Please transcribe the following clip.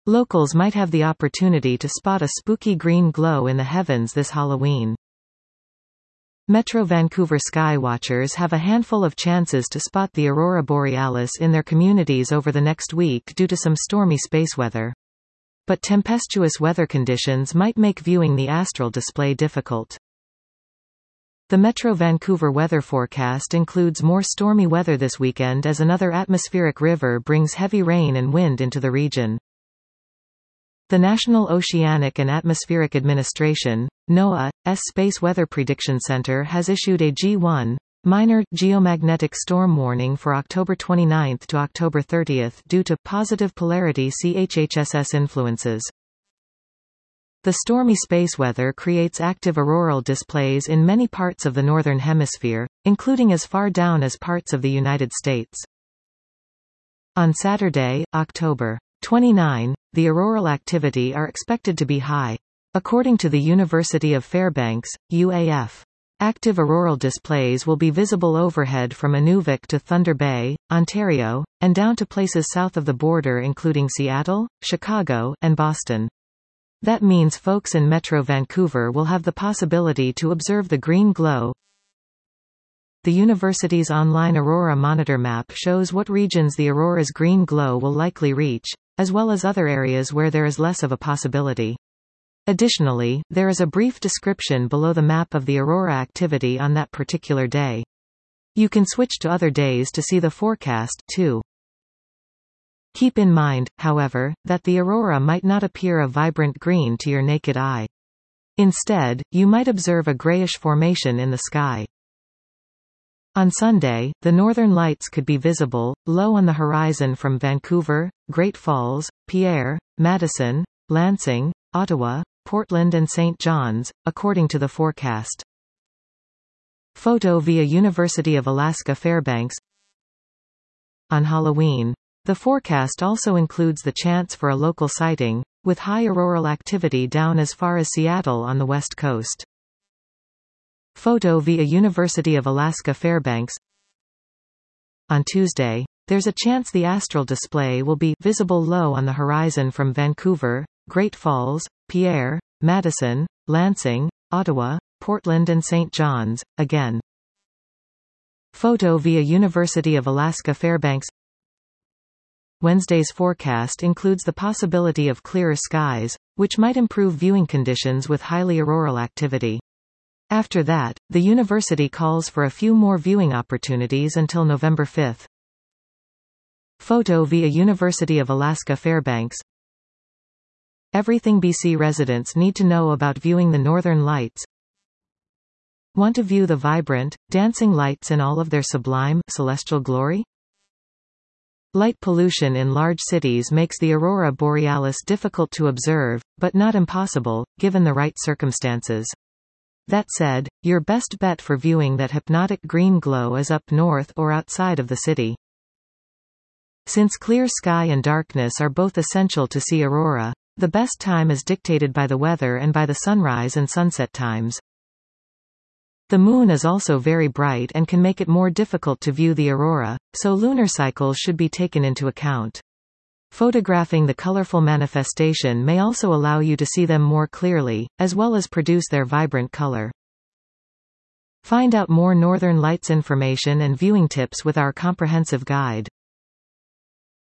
Locals might have the opportunity to spot a spooky green glow in the heavens this Halloween. Metro Vancouver skywatchers have a handful of chances to spot the aurora borealis in their communities over the next week due to some stormy space weather. But tempestuous weather conditions might make viewing the astral display difficult. The Metro Vancouver weather forecast includes more stormy weather this weekend as another atmospheric river brings heavy rain and wind into the region. The National Oceanic and Atmospheric Administration, NOAA's Space Weather Prediction Center has issued a G1 minor geomagnetic storm warning for October 29 to October 30 due to positive polarity CHHSS influences. The stormy space weather creates active auroral displays in many parts of the Northern Hemisphere, including as far down as parts of the United States. On Saturday, October 29, the auroral activity are expected to be high. According to the University of Fairbanks, UAF. Active auroral displays will be visible overhead from Inuvik to Thunder Bay, Ontario, and down to places south of the border including Seattle, Chicago, and Boston. That means folks in Metro Vancouver will have the possibility to observe the green glow. The university's online Aurora Monitor map shows what regions the aurora's green glow will likely reach, as well as other areas where there is less of a possibility. Additionally, there is a brief description below the map of the aurora activity on that particular day. You can switch to other days to see the forecast, too. Keep in mind, however, that the aurora might not appear a vibrant green to your naked eye. Instead, you might observe a grayish formation in the sky. On Sunday, the northern lights could be visible, low on the horizon from Vancouver, Great Falls, Pierre, Madison, Lansing, Ottawa, Portland and St. John's, according to the forecast. Photo via University of Alaska Fairbanks. On Halloween, the forecast also includes the chance for a local sighting, with high auroral activity down as far as Seattle on the west coast. Photo via University of Alaska Fairbanks. On Tuesday, there's a chance the astral display will be visible low on the horizon from Vancouver, Great Falls, Pierre, Madison, Lansing, Ottawa, Portland and St. John's, again. Photo via University of Alaska Fairbanks. Wednesday's forecast includes the possibility of clearer skies, which might improve viewing conditions with highly auroral activity. After that, the university calls for a few more viewing opportunities until November 5. Photo via University of Alaska Fairbanks. Everything BC residents need to know about viewing the northern lights. Want to view the vibrant, dancing lights in all of their sublime, celestial glory? Light pollution in large cities makes the aurora borealis difficult to observe, but not impossible, given the right circumstances. That said, your best bet for viewing that hypnotic green glow is up north or outside of the city. Since clear sky and darkness are both essential to see aurora, the best time is dictated by the weather and by the sunrise and sunset times. The moon is also very bright and can make it more difficult to view the aurora, so lunar cycles should be taken into account. Photographing the colorful manifestation may also allow you to see them more clearly, as well as produce their vibrant color. Find out more Northern Lights information and viewing tips with our comprehensive guide.